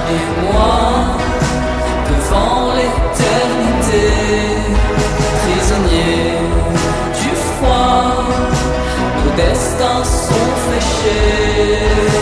et moi, devant l'éternité, prisonniers du froid, nos destins sont fléchés.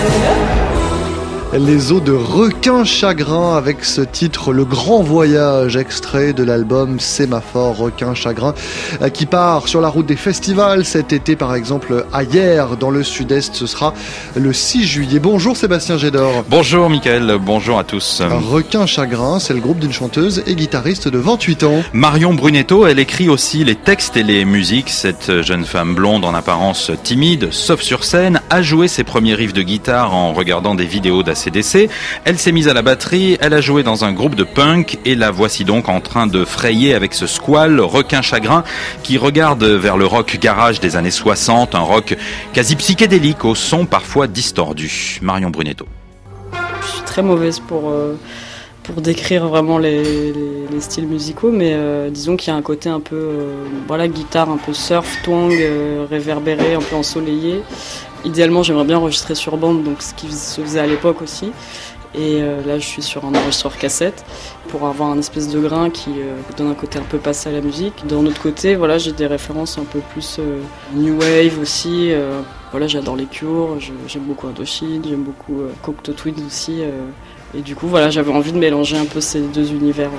Les eaux de Requin Chagrin avec ce titre Le Grand Voyage, extrait de l'album Sémaphore. Requin Chagrin qui part sur la route des festivals cet été, par exemple à Hyères dans le sud-est. Ce sera le 6 juillet. Bonjour Sébastien Gédor. Bonjour Mickaël, bonjour à tous. Requin Chagrin, c'est le groupe d'une chanteuse et guitariste de 28 ans. Marion Brunetto, elle écrit aussi les textes et les musiques. Cette jeune femme blonde en apparence timide, sauf sur scène, a joué ses premiers riffs de guitare en regardant des vidéos d'ACDC. Elle s'est mise à la batterie, elle a joué dans un groupe de punk et la voici donc en train de frayer avec ce squal Requin Chagrin qui regarde vers le rock garage des années 60, un rock quasi psychédélique au son parfois distordu. Marion Brunetto. Je suis très mauvaise pour décrire vraiment les styles musicaux, mais disons qu'il y a un côté un peu guitare, un peu surf, twang, réverbéré, un peu ensoleillé. Idéalement, j'aimerais bien enregistrer sur bande, donc ce qui se faisait à l'époque aussi. Et là, je suis sur un enregistreur cassette pour avoir un espèce de grain qui donne un côté un peu passé à la musique. D'un autre côté, voilà, j'ai des références un peu plus new wave aussi. J'adore les Cure, j'aime beaucoup Indochine, j'aime beaucoup Cocteau Twins aussi. Et du coup, voilà, j'avais envie de mélanger un peu ces deux univers.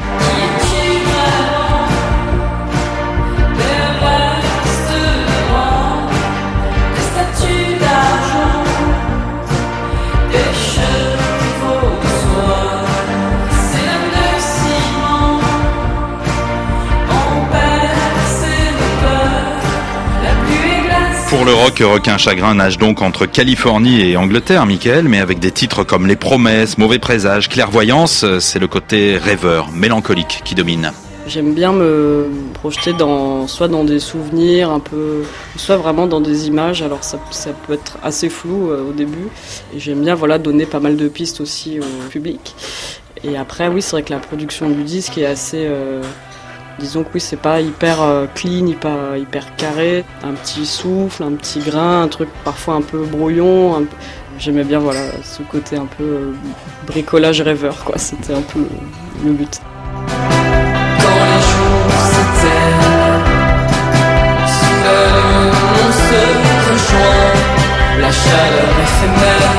Pour le rock, Requin Chagrin nage donc entre Californie et Angleterre, Mickaël, mais avec des titres comme Les Promesses, Mauvais Présage, Clairvoyance, c'est le côté rêveur, mélancolique qui domine. J'aime bien me projeter soit dans des souvenirs un peu, soit vraiment dans des images. Alors ça peut être assez flou au début. Et j'aime bien donner pas mal de pistes aussi au public. Et après, oui, c'est vrai que la production du disque est assez... disons que oui, c'est pas hyper clean, hyper carré. Un petit souffle, un petit grain, un truc parfois un peu brouillon. J'aimais bien ce côté un peu bricolage rêveur, quoi. C'était un peu le but. Quand les jours s'éteignent, sous la lune on se rejoint, la chaleur éphémère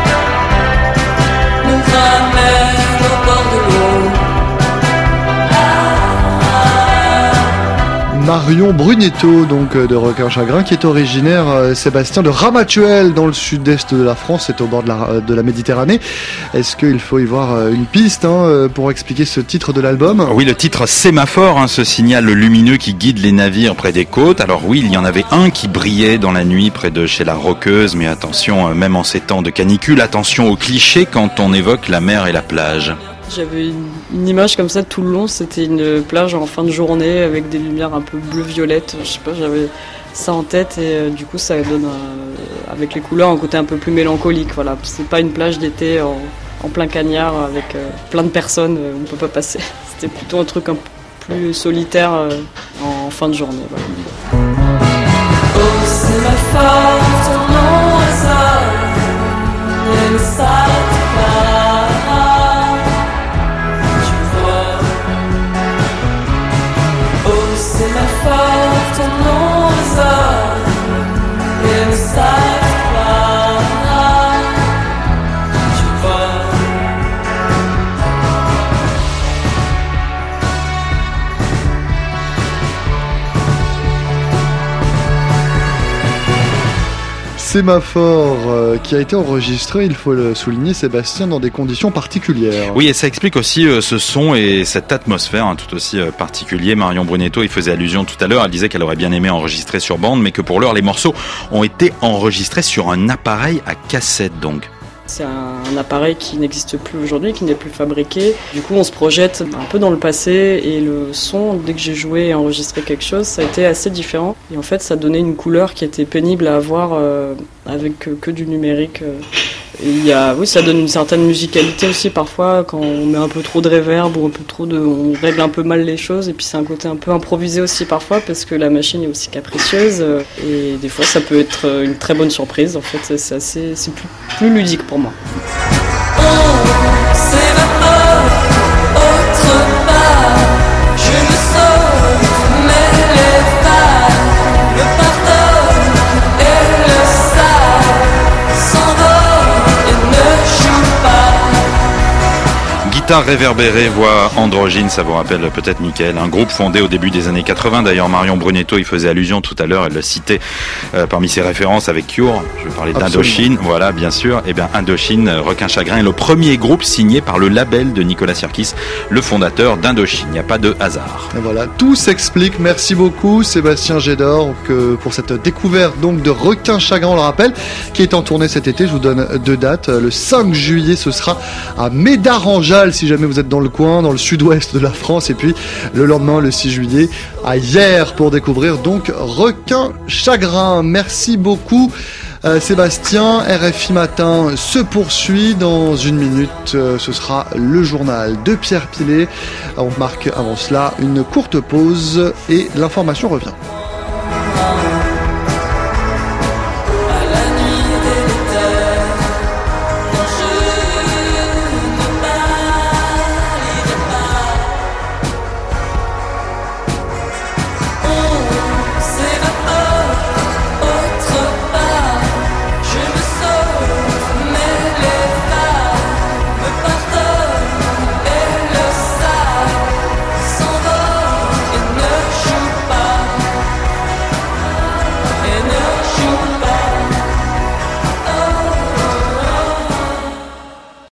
nous ramène au bord de l'eau. Marion Brunetto, donc de Requin Chagrin, qui est originaire, Sébastien, de Ramatuelle, dans le sud-est de la France, c'est au bord de la Méditerranée. Est-ce qu'il faut y voir une piste pour expliquer ce titre de l'album ? Oui, le titre Sémaphore, ce signal lumineux qui guide les navires près des côtes. Alors oui, il y en avait un qui brillait dans la nuit près de chez la Roqueuse, mais attention, même en ces temps de canicule, attention aux clichés quand on évoque la mer et la plage. J'avais une image comme ça tout le long, c'était une plage en fin de journée avec des lumières un peu bleu-violette, je sais pas, j'avais ça en tête et du coup ça donne avec les couleurs un côté un peu plus mélancolique, voilà. C'est pas une plage d'été en plein cagnard avec plein de personnes, on peut pas passer. C'était plutôt un truc un peu plus solitaire en fin de journée, voilà. Oh, c'est ma force, ton nom hasard, et ça te Sémaphore qui a été enregistré, il faut le souligner, Sébastien, dans des conditions particulières. Oui, et ça explique aussi ce son et cette atmosphère tout aussi particulier. Marion Brunetto y faisait allusion tout à l'heure, elle disait qu'elle aurait bien aimé enregistrer sur bande, mais que pour l'heure, les morceaux ont été enregistrés sur un appareil à cassette donc. C'est un appareil qui n'existe plus aujourd'hui, qui n'est plus fabriqué. Du coup, on se projette un peu dans le passé et le son, dès que j'ai joué et enregistré quelque chose, ça a été assez différent. Et en fait, ça donnait une couleur qui était pénible à avoir avec que du numérique. Et oui, ça donne une certaine musicalité aussi parfois quand on met un peu trop de reverb ou un peu trop on règle un peu mal les choses. Et puis c'est un côté un peu improvisé aussi parfois parce que la machine est aussi capricieuse et des fois ça peut être une très bonne surprise. En fait, c'est plus ludique pour moi. Oh, Guitare réverbérée, voix androgyne, ça vous rappelle peut-être Mickaël, un groupe fondé au début des années 80. D'ailleurs, Marion Brunetto y faisait allusion tout à l'heure, elle le citait parmi ses références avec Cure. Je vais parler d'Indochine, voilà, bien sûr. Eh bien, Indochine, Requin Chagrin est le premier groupe signé par le label de Nicolas Sirkis, le fondateur d'Indochine. Il n'y a pas de hasard. Et voilà, tout s'explique. Merci beaucoup Sébastien Gédor pour cette découverte donc de Requin Chagrin, on le rappelle, qui est en tournée cet été. Je vous donne 2 dates. Le 5 juillet, ce sera à Médard-en-Jalles, si jamais vous êtes dans le coin, dans le sud-ouest de la France. Et puis le lendemain, le 6 juillet, à Hyères, pour découvrir donc Requin Chagrin. Merci beaucoup Sébastien. RFI Matin se poursuit dans une minute. Ce sera le journal de Pierre Pilet. On marque avant cela une courte pause et l'information revient.